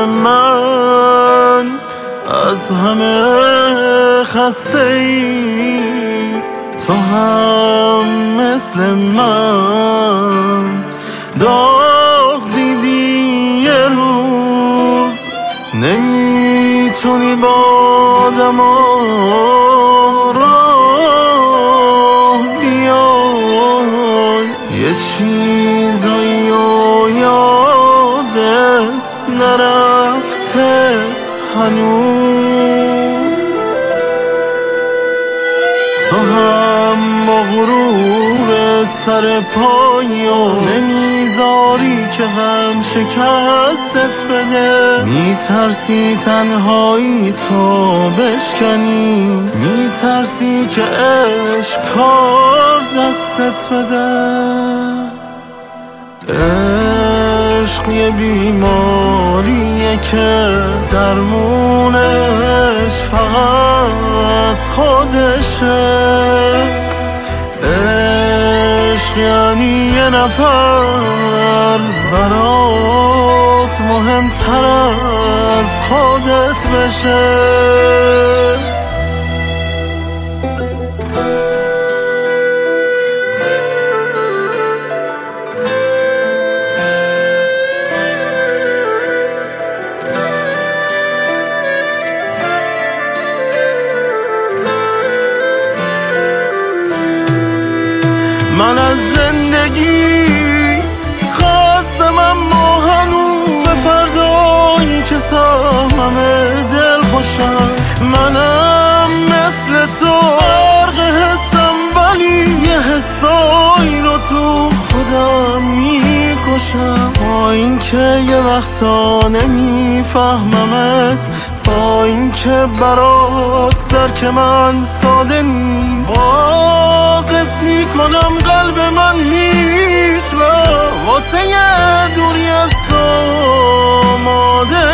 من از همه خسته ای، تو هم مثل من داغ دیدی یه روز، نمیتونی با آدم راه بیای، یه چیزایی و یادت نرفته هنوز. تو هم با غرورت سر پایی و نمیذاری که غم شکستت بده، میترسی تنهایی تو بشکنی، میترسی که عشق کار دستت بده. عشق یه بیماریه که درمونش فقط خودشه. عشق یعنی یه نفر برات مهمتر از خودت بشه. من از زندگی خواستم اما هنوز به فردایی که ساممه دل خوشم. منم مثل تو غرق حسم، ولی یه حسایی رو تو خودم میکشم. با این که یه وقتا نمیفهممت، با این که برات درک من ساده نیست، باز اسم میکنم قلب من هیچ واسه یه دوری از تو آماده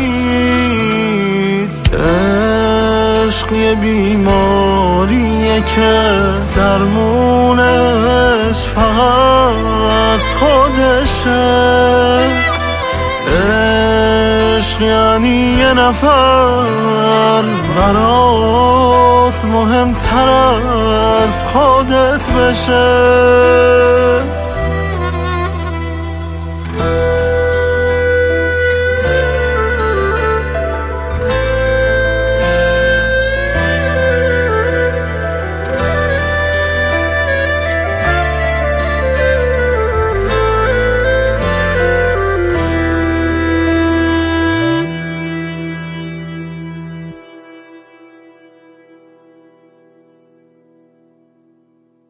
نیست. عشق یه بیماریه که درمونش فقط خودشه. عشق یعنی یه نفر برات مهمتر از خودت بشه.